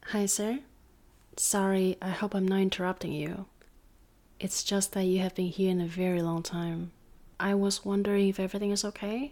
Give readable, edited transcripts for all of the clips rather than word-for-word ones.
Hi, sir. Sorry, I hope I'm not interrupting you. It's just that you have been here in a very long time. I was wondering if everything is okay?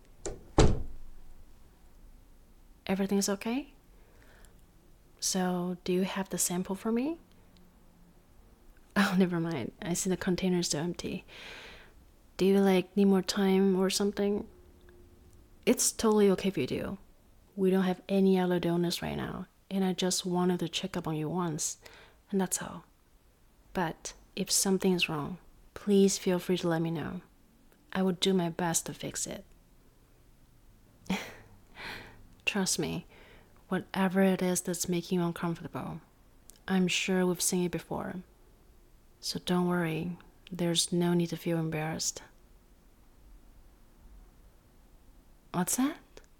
Everything is okay? So, do you have the sample for me? Oh, never mind. I see the container is still empty. Do you need more time or something? It's totally okay if you do. We don't have any other donors right now, and I just wanted to check up on you once, and that's all. But if something is wrong, please feel free to let me know. I will do my best to fix it. Trust me, whatever it is that's making you uncomfortable, I'm sure we've seen it before. So don't worry, there's no need to feel embarrassed. What's that?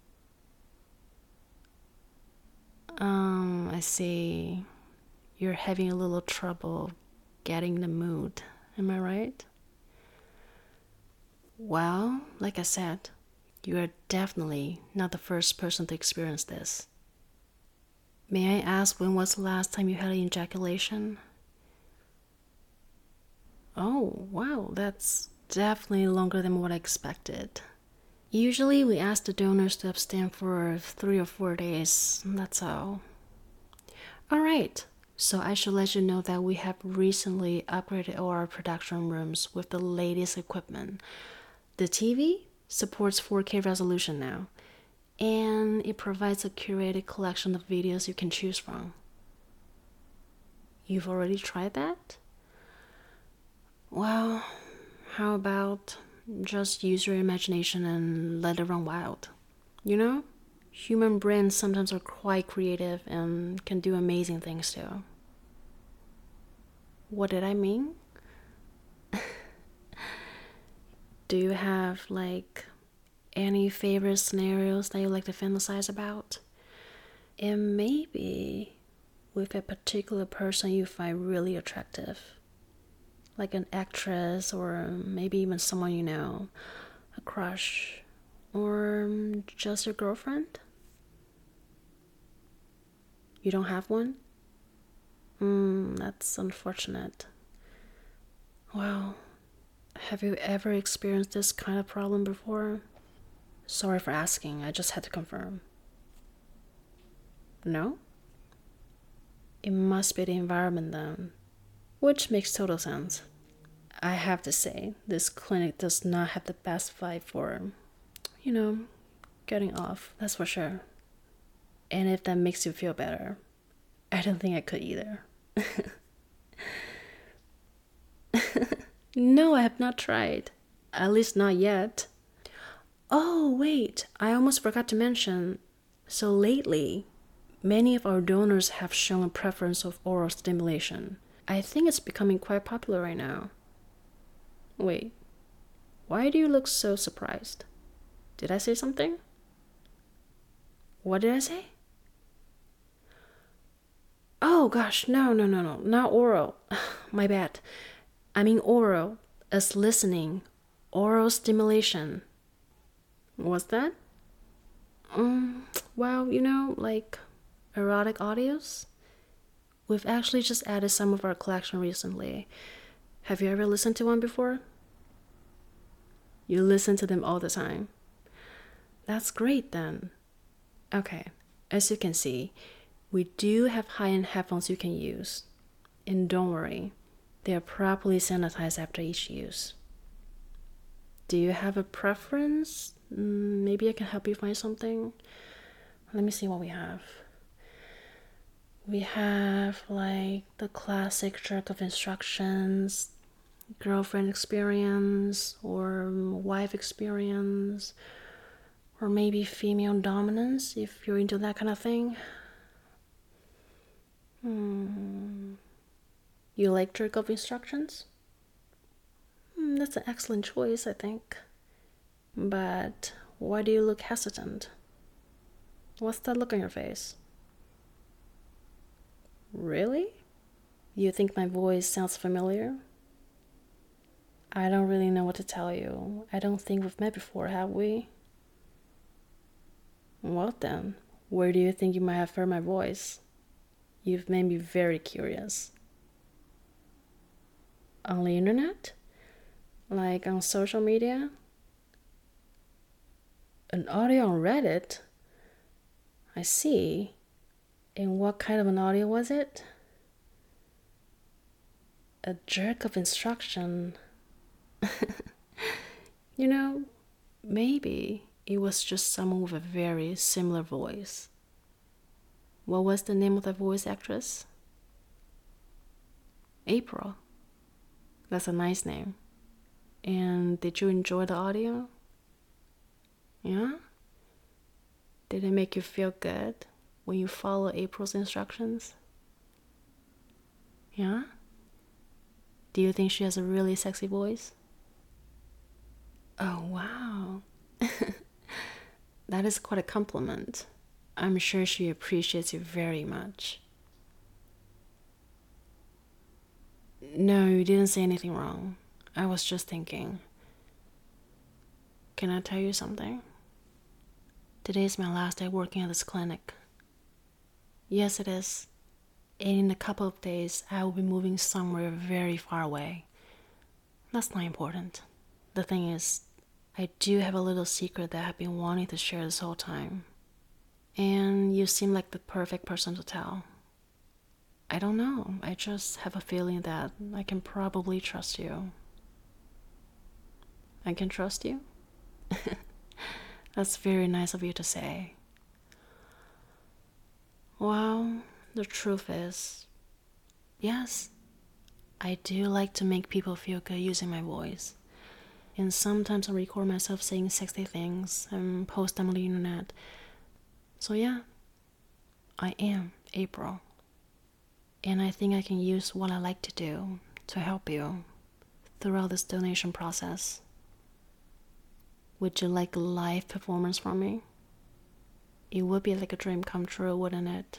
I see. You're having a little trouble getting the mood. Am I right? Well, like I said, you are definitely not the first person to experience this. May I ask when was the last time you had an ejaculation? Oh, wow, that's definitely longer than what I expected. Usually we ask the donors to abstain for 3 or 4 days, that's all. Alright, so I should let you know that we have recently upgraded all our production rooms with the latest equipment. The TV supports 4K resolution now, and it provides a curated collection of videos you can choose from. You've already tried that? Well, how about just use your imagination and let it run wild? You know? Human brains sometimes are quite creative and can do amazing things too. What did I mean? Do you have any favorite scenarios that you like to fantasize about? And maybe with a particular person you find really attractive, like an actress or maybe even someone you know, a crush, or just your girlfriend? You don't have one? That's unfortunate. Well, have you ever experienced this kind of problem before? Sorry for asking, I just had to confirm. No? It must be the environment then, which makes total sense. I have to say, this clinic does not have the best vibe for, you know, getting off, that's for sure. And if that makes you feel better, I don't think I could either. No, I have not tried. At least not yet. Oh, wait, I almost forgot to mention. So lately, many of our donors have shown a preference of oral stimulation. I think it's becoming quite popular right now. Wait, why do you look so surprised? Did I say something? What did I say? Oh gosh, no, no, no, no, not oral. My bad. I mean oral, as listening, oral stimulation. What's that? Well, like erotic audios? We've actually just added some of our collection recently. Have you ever listened to one before? You listen to them all the time. That's great then. Okay, as you can see, we do have high-end headphones you can use. And don't worry, they are properly sanitized after each use. Do you have a preference? Maybe I can help you find something. Let me see what we have. We have the classic jerk of instructions, girlfriend experience, or wife experience, or maybe female dominance if you're into that kind of thing. You like jerk of instructions? That's an excellent choice, I think. But why do you look hesitant? What's that look on your face? Really? You think my voice sounds familiar? I don't really know what to tell you. I don't think we've met before, have we? Well then, where do you think you might have heard my voice? You've made me very curious. On the internet? Like on social media? An audio on Reddit? I see. And what kind of an audio was it? A jerk of instruction. You know, maybe it was just someone with a very similar voice. What was the name of the voice actress? April. That's a nice name. And did you enjoy the audio? Yeah? Did it make you feel good when you follow April's instructions? Yeah? Do you think she has a really sexy voice? Oh, wow. That is quite a compliment. I'm sure she appreciates you very much. No, you didn't say anything wrong. I was just thinking. Can I tell you something? Today is my last day working at this clinic. Yes, it is. And in a couple of days, I will be moving somewhere very far away. That's not important. The thing is, I do have a little secret that I've been wanting to share this whole time. And you seem like the perfect person to tell. I don't know. I just have a feeling that I can probably trust you. I can trust you? That's very nice of you to say. Well, the truth is, yes, I do like to make people feel good using my voice. And sometimes I record myself saying sexy things and post them on the internet. So yeah, I am April. And I think I can use what I like to do to help you throughout this donation process. Would you like a live performance from me? It would be like a dream come true, wouldn't it?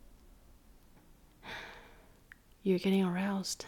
You're getting aroused.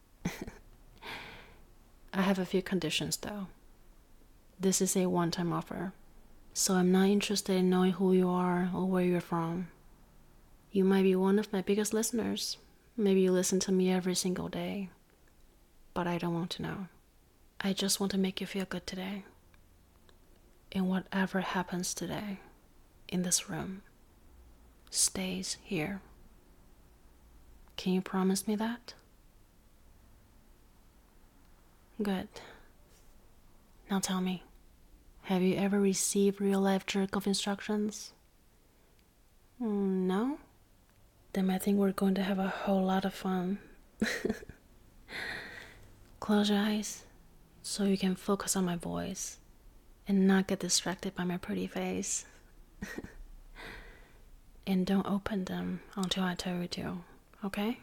I have a few conditions though. This is a one-time offer, so I'm not interested in knowing who you are or where you're from. You might be one of my biggest listeners. Maybe you listen to me every single day. But I don't want to know. I just want to make you feel good today. And whatever happens today, in this room, stays here. Can you promise me that? Good. Now tell me, have you ever received real-life jerk of instructions? No? Then I think we're going to have a whole lot of fun. Close your eyes so you can focus on my voice and not get distracted by my pretty face. And don't open them until I tell you to, okay?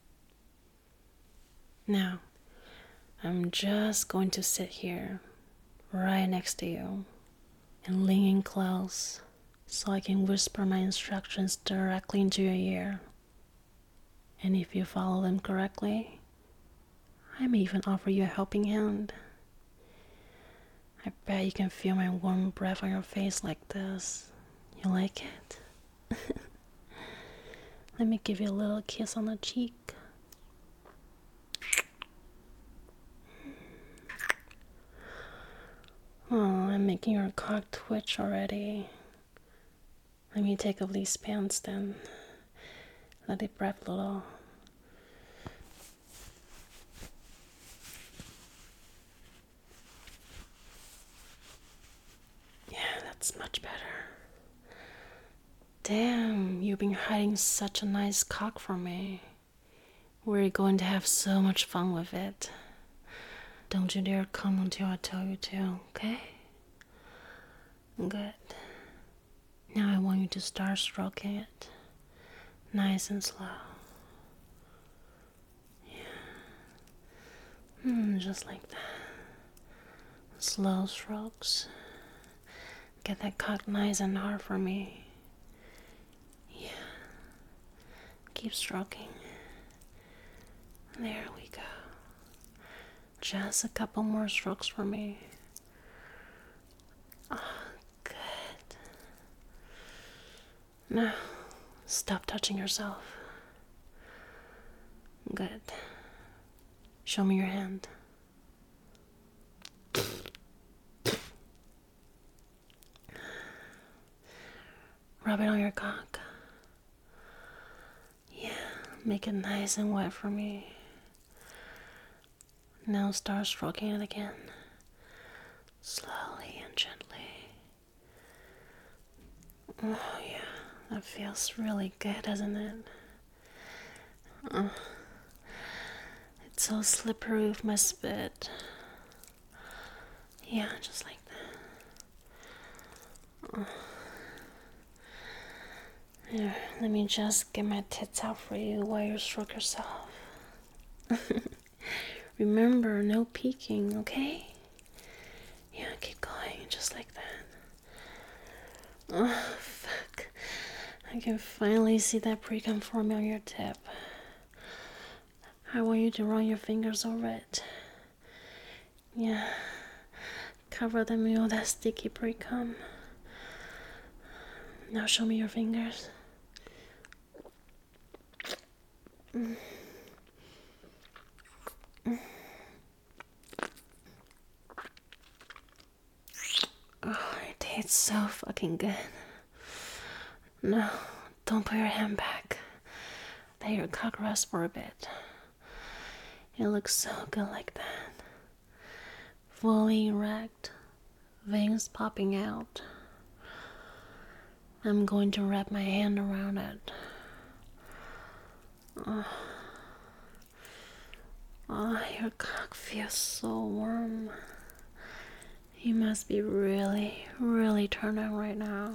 Now, I'm just going to sit here right next to you and lean in close so I can whisper my instructions directly into your ear. And if you follow them correctly, I may even offer you a helping hand. I bet you can feel my warm breath on your face like this. You like it? Let me give you a little kiss on the cheek. Oh, I'm making your cock twitch already. Let me take off these pants then. Let it breathe a little. Yeah, that's much better. Damn, you've been hiding such a nice cock from me. We're going to have so much fun with it. Don't you dare come until I tell you to, okay? Good. Now I want you to start stroking it. Nice and slow. Yeah. Just like that. Slow strokes. Get that cock nice and hard for me. Yeah. Keep stroking. There we go. Just a couple more strokes for me. Oh, good. Now, stop touching yourself. Good. Show me your hand. Rub it on your cock. Yeah, make it nice and wet for me. Now start stroking it again. Slowly and gently. Oh yeah, that feels really good, doesn't it? It's so slippery with my spit. Yeah, just like that. Here, let me just get my tits out for you while you stroke yourself. Remember, no peeking, okay? Yeah, keep going, just like that. Oh, fuck. I can finally see that pre-cum forming on your tip. I want you to run your fingers over it. Yeah. Cover them with all that sticky pre-cum. Now show me your fingers. Oh, it tastes so fucking good. No, don't put your hand back. Let your cock rest for a bit. It looks so good like that. Fully erect, veins popping out. I'm going to wrap my hand around it. Oh, your cock feels so warm. You must be really, really turned on right now.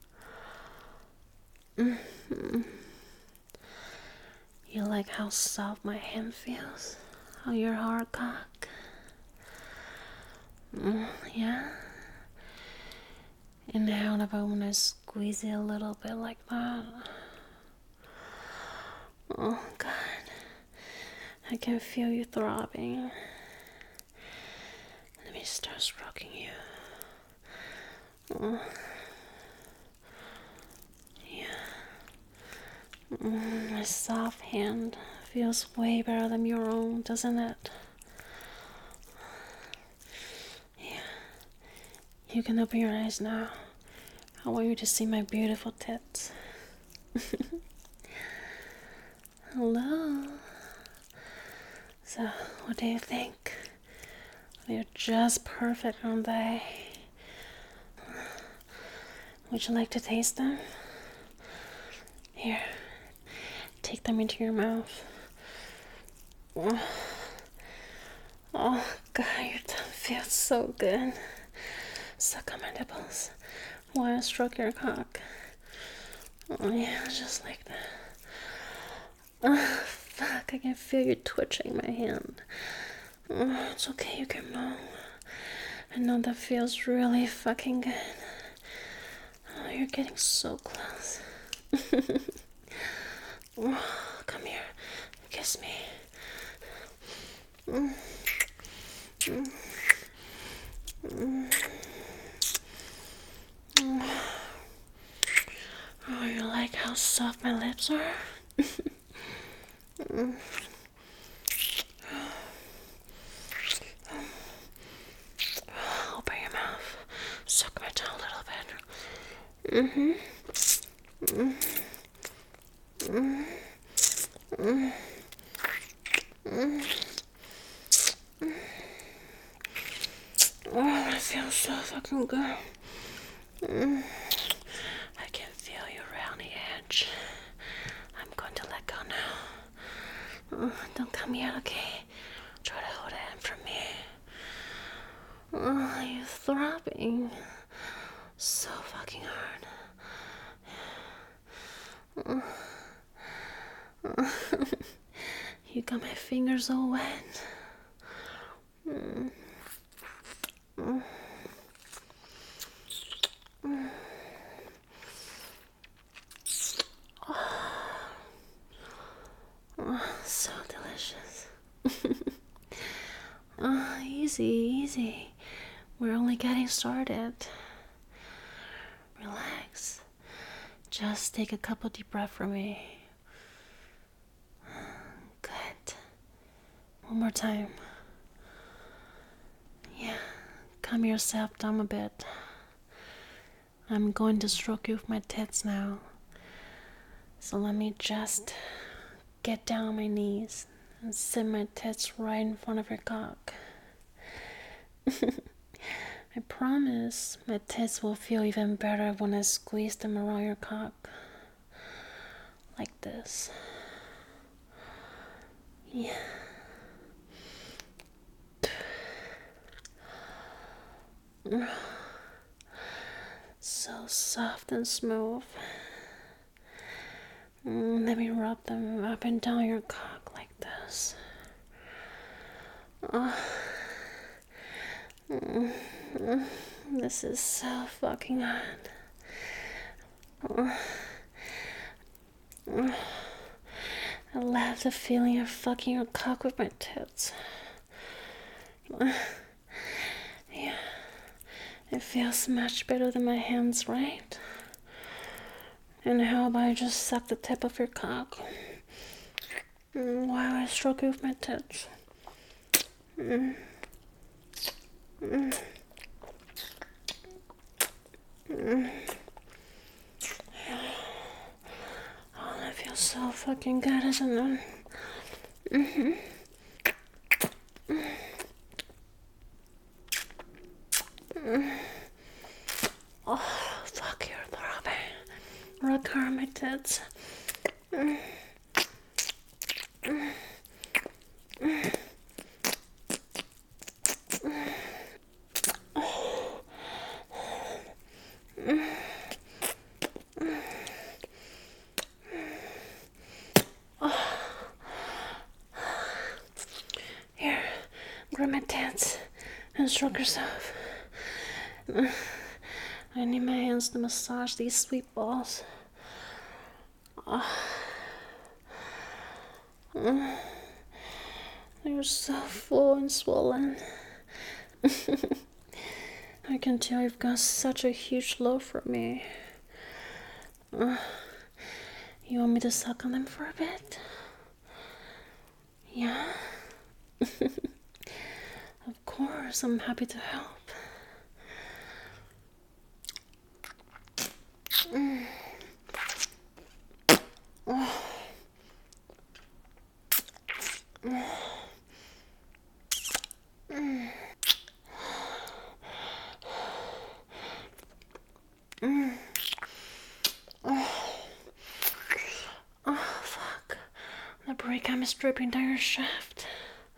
You like how soft my hand feels on your hard cock? Yeah? And how about when I squeeze it a little bit like that? Oh, God. I can feel you throbbing. Let me start stroking you. Oh. Yeah. My soft hand feels way better than your own, doesn't it? Yeah. You can open your eyes now. I want you to see my beautiful tits. Hello. So, what do you think? They're just perfect, aren't they? Would you like to taste them? Here, take them into your mouth. Oh, God, your tongue feels so good. Suck on my nipples while I stroke your cock. Oh, yeah, just like that. Oh, fuck, I can feel you twitching my hand. Oh, it's okay, you can moan. I know that feels really fucking good. Oh, you're getting so close. Oh, come here, kiss me. Oh, you like how soft my lips are? Open your mouth. Suck my tongue a little bit. Oh, that feels so fucking good. I can feel you around the edge. I'm going to let go now. Don't come yet, okay? Try to hold it in from me. Oh, you're throbbing so fucking hard. You got my fingers all wet. Oh, so delicious. Oh, easy, easy. We're only getting started. Relax. Just take a couple deep breaths from me. Good. One more time. Yeah, calm yourself down a bit. I'm going to stroke you with my tits now. So let me just get down on my knees and sit my tits right in front of your cock. I promise my tits will feel even better when I squeeze them around your cock. Like this. Yeah. So soft and smooth. Let me rub them up and down your cock like this. This is so fucking hot. I love the feeling of fucking your cock with my tits. Yeah, it feels much better than my hands, right? And how about I just suck the tip of your cock while I stroke you with my tits? Oh, that feels so fucking good, isn't it? Oh, fuck, you're throbbing. Rock her on my tits. Here, grab my tits and stroke yourself. I need my hands to massage these sweet balls. They're so full and swollen. I can tell you've got such a huge love for me. You want me to suck on them for a bit? Yeah? Of course, I'm happy to help. Oh, fuck. The break is dripping down your shaft.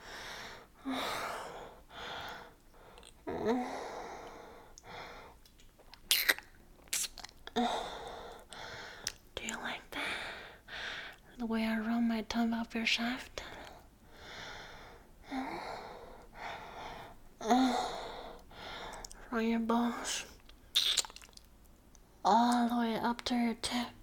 Do you like that? The way I run my tongue up your shaft? From your balls all the way up to your tip.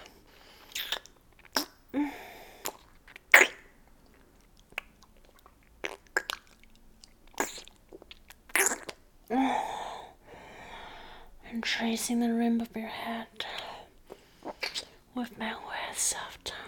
And tracing the rim of your head with my wet soft tongue.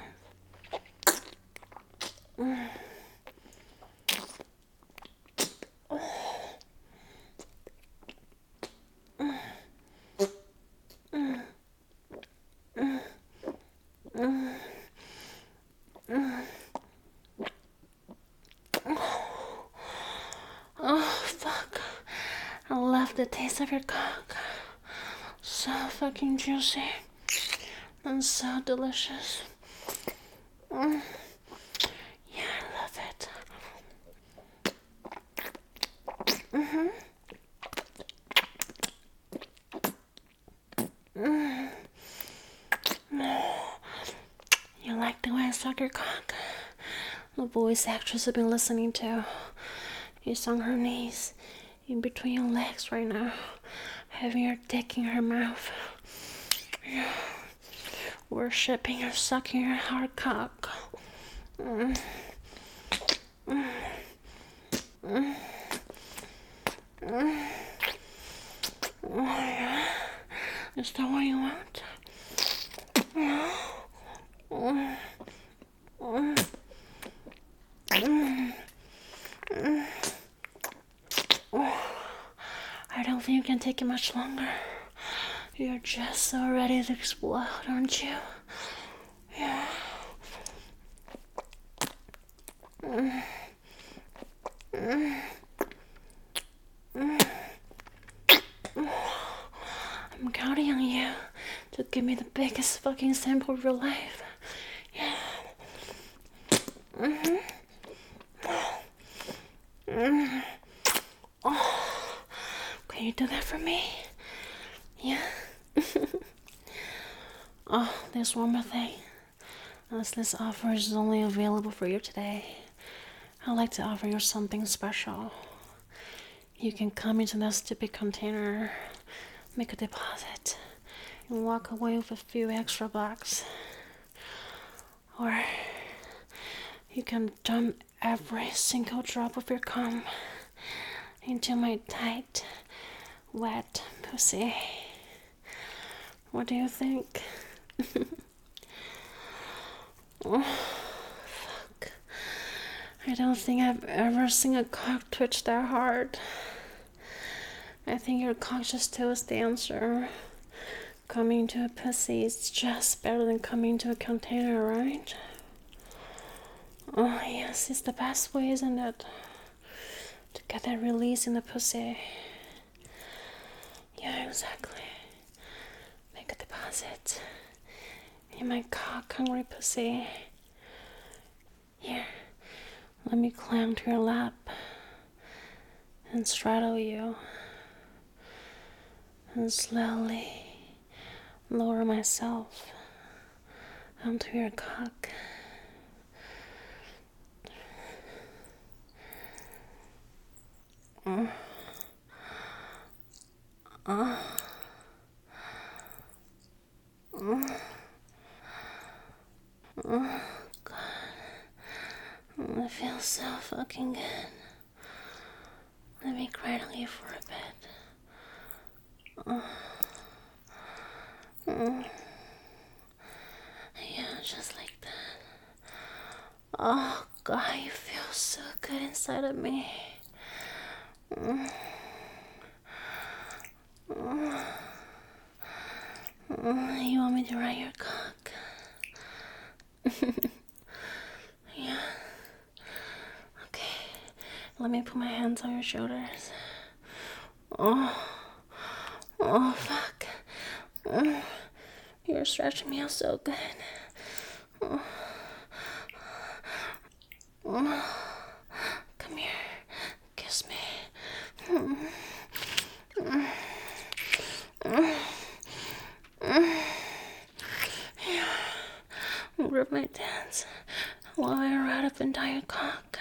Oh, fuck. I love the taste of your cock. So fucking juicy. And so delicious. Yeah, I love it. You like the way I suck your cock? The voice actress I've been listening to is on her knees in between your legs right now, having your dick in her mouth, worshipping or sucking your hard cock. Oh yeah, is that what you want? I don't think you can take it much longer. You're just so ready to explode, aren't you? Yeah. I'm counting on you to give me the biggest fucking sample of your life. Yeah. Oh, can you do that for me? Yeah. Oh, there's one more thing. As this offer is only available for you today, I'd like to offer you something special. You can come into that stupid container, make a deposit, and walk away with a few extra bucks. Or you can dump every single drop of your cum into my tight, wet pussy. What do you think? Oh, fuck. I don't think I've ever seen a cock twitch that hard. I think your cock just told the answer. Coming to a pussy is just better than coming to a container, right? Oh, yes, it's the best way, isn't it? To get that release in the pussy. Yeah, exactly. Make a deposit in my cock-hungry pussy. Here, let me climb to your lap and straddle you and slowly lower myself onto your cock. Oh, God. It feels so fucking good. Let me cradle you for a bit. Yeah, just like that. Oh, God, you feel so good inside of me. You want me to ride your cock? Yeah. Okay. Let me put my hands on your shoulders. Oh, fuck. You're stretching me out so good. Come here. Kiss me. Grip my dance while I ride up and down your cock.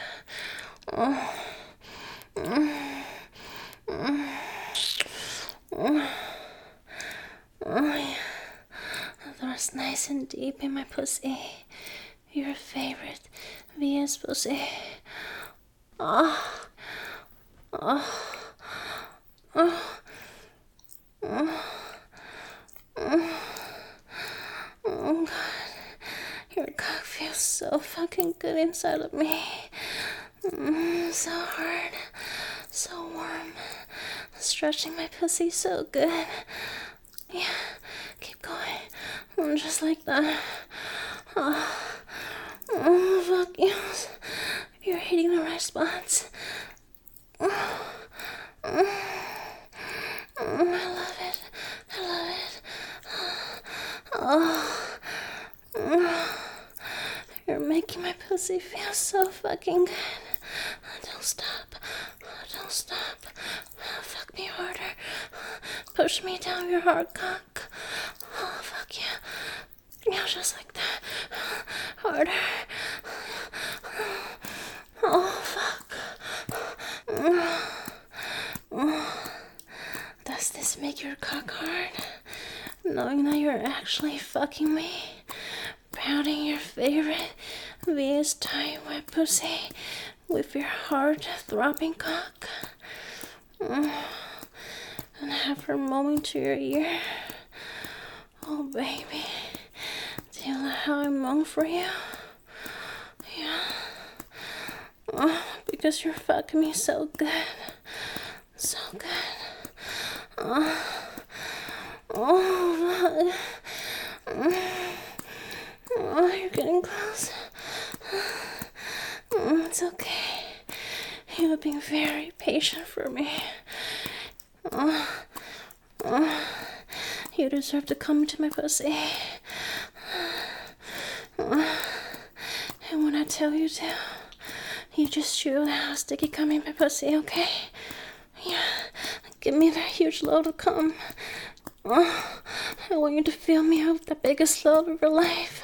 Yeah. Thrust nice and deep in my pussy. Your favorite VS pussy. Oh, God. Your cock feels so fucking good inside of me. So hard, so warm. Stretching my pussy so good. Yeah, keep going. Just like that. Oh, fuck yes. You're hitting the right spots. I love it. I love it. You're making my pussy feel so fucking good. Don't stop. Don't stop. Fuck me harder. Push me down your hard cock. Oh, fuck yeah. Yeah, just like that. Harder. Oh, fuck. Does this make your cock hard? Knowing that you're actually fucking me? Pounding your favorite VS tight wet pussy with your heart-throbbing cock? And have her moaning to your ear? Oh, baby. Do you like how I moan for you? Yeah. Oh, because you're fucking me so good. So good. Oh, fuck. Oh, you're getting close. It's okay. You have been very patient for me. You deserve to come to my pussy. And when I tell you to, you just shoot out sticky cum in my pussy, okay? Yeah. Give me that huge load of cum. I want you to fill me up with the biggest load of your life.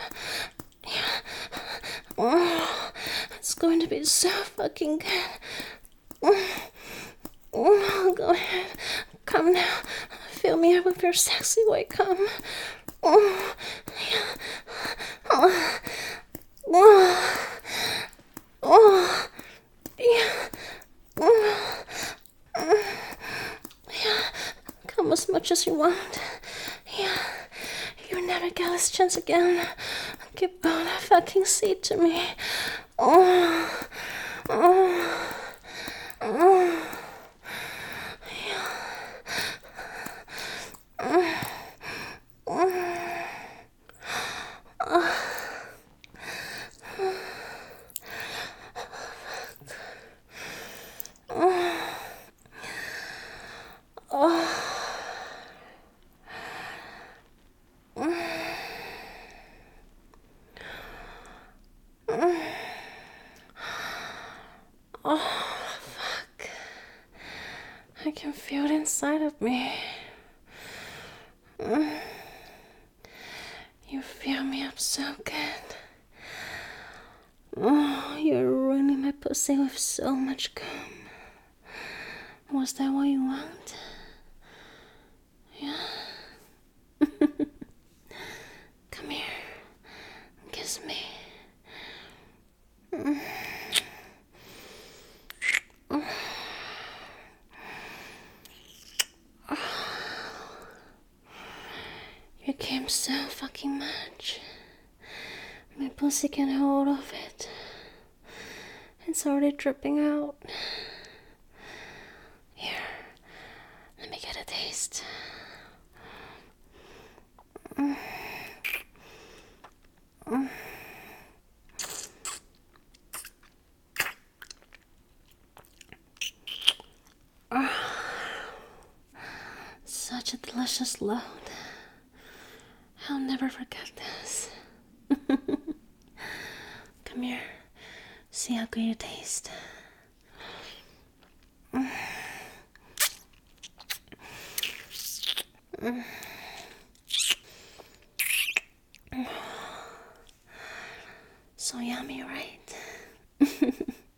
Yeah. It's going to be so fucking good. Go ahead. Come now. Fill me up with your sexy white cum. Come as much as you want. Yeah. You never get this chance again. Give all that fucking seed to me. I can feel it inside of me. You fill me up so good. Oh, you're ruining my pussy with so much cum. Was that what you want? Yeah. Come here. Kiss me. You came so fucking much. My pussy can't hold of it. It's already dripping out. Here, let me get a taste. Such a delicious load. I'll never forget this. Come here. See how good you taste. So yummy, right?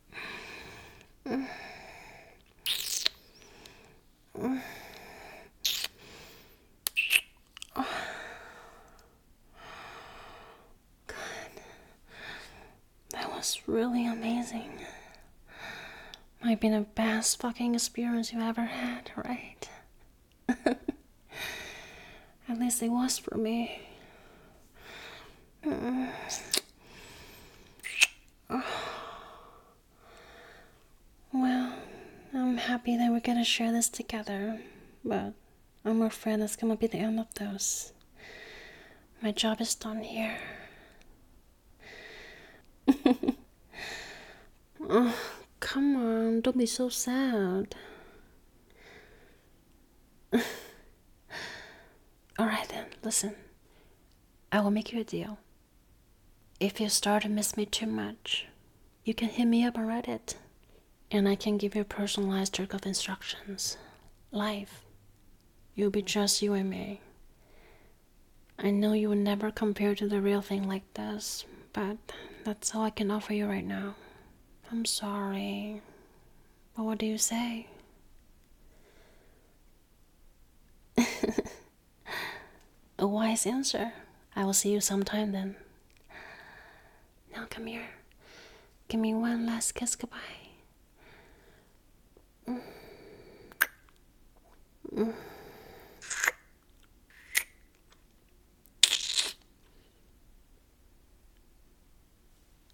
That was really amazing. Might be the best fucking experience you ever had, right? At least it was for me. Well, I'm happy that we're gonna share this together, but I'm afraid that's gonna be the end of this. My job is done here. Oh, come on, don't be so sad. Alright then, listen. I will make you a deal. If you start to miss me too much, you can hit me up on Reddit, and I can give you personalized jerk-off instructions. Live. You'll be just you and me. I know you would never compare to the real thing like this, but that's all I can offer you right now. I'm sorry, but what do you say? A wise answer. I will see you sometime then. Now come here. Give me one last kiss goodbye.